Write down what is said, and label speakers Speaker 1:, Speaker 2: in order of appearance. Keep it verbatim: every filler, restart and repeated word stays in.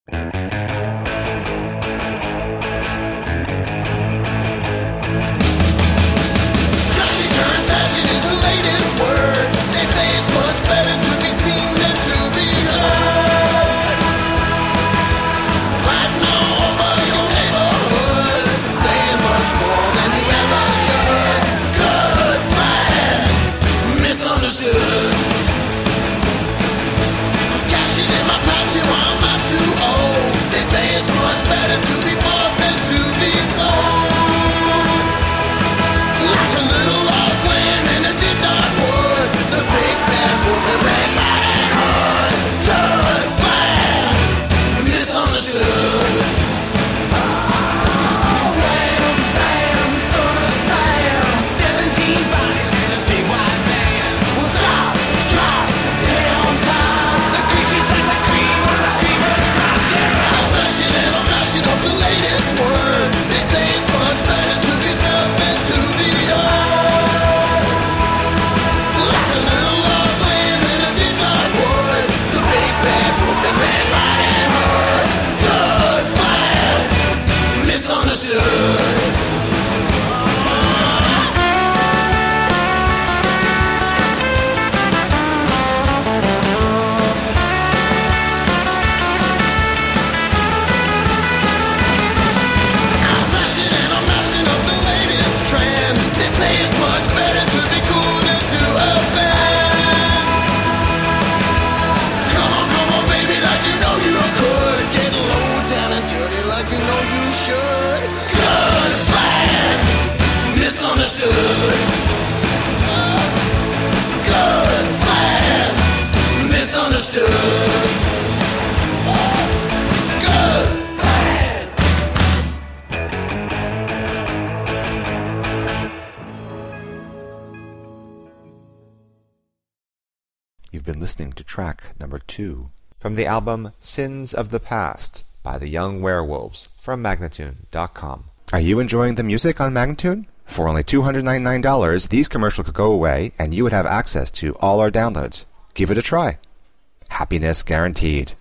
Speaker 1: You've been listening to track number two from the album Sins of the Past by the Young Werewolves from Magnatune dot com. Are you enjoying the music on Magnatune? For only two hundred ninety-nine dollars, these commercials could go away and you would have access to all our downloads. Give it a try. Happiness guaranteed.